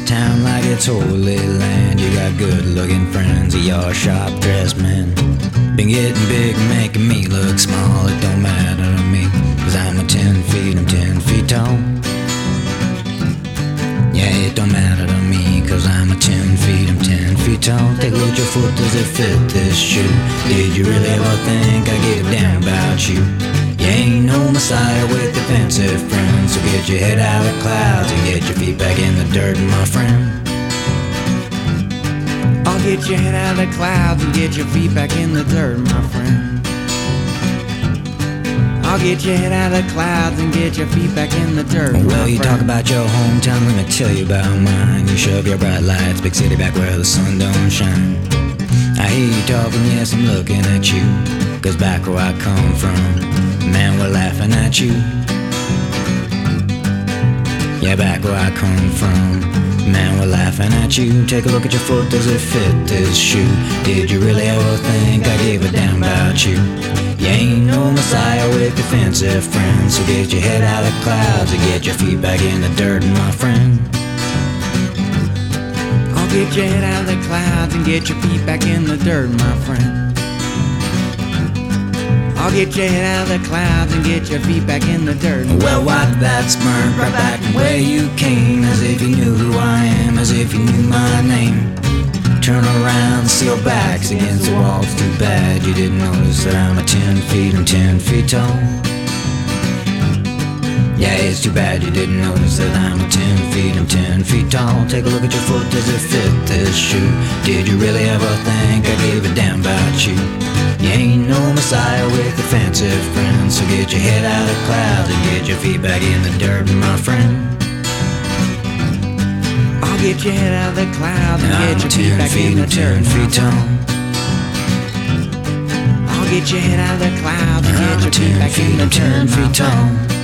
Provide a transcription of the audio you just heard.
town like it's holy land. You got good-looking friends, you're sharp-dressed men. Been getting big, making me look small. It don't matter to me, 'cause I'm 10 feet, I'm 10 feet tall. Yeah, it don't matter to me, 'cause I'm 10 feet, I'm 10 feet tall. Take a look at your foot, does it fit this shoe? Did you really ever think I give a damn about you? You ain't no messiah with defensive friends, so get your head out of the clouds and get your feet back in the dirt, my friend. I'll get your head out of the clouds and get your feet back in the dirt, my friend. I'll get your head out of the clouds and get your feet back in the dirt. Well, you talk about your hometown, let me tell you about mine. You shove your bright lights, big city back where the sun don't shine. I hear you talking, yes, I'm looking at you, 'cause back where I come from, man, we're laughing at you. Yeah, back where I come from, man, we're laughing at you. Take a look at your foot, does it fit this shoe? Did you really ever think I gave a damn about you? You ain't no messiah with defensive friends, so get your head out of the clouds and get your feet back in the dirt, my friend. I'll get your head out of the clouds and get your feet back in the dirt, my friend. I'll get your head out of the clouds and get your feet back in the dirt. Well, wipe that smirk right back from where you came, as if you knew who I am, as if you knew my name. Turn around, seal backs against the walls. Too bad you didn't notice that I'm 10 feet, I'm 10 feet tall. Yeah, it's too bad you didn't notice that I'm 10 feet, I'm 10 feet tall. Take a look at your foot, does it fit this shoe? Did you really ever think I gave a damn about you? You ain't no messiah with defensive friends, so get your head out of the clouds and get your feet back in the dirt, my friend. I'll get your head out of the clouds and get your feet back in the dirt, 10 feet tall. I'll get your head out of the clouds and get your feet back in the dirt, 10 feet tall.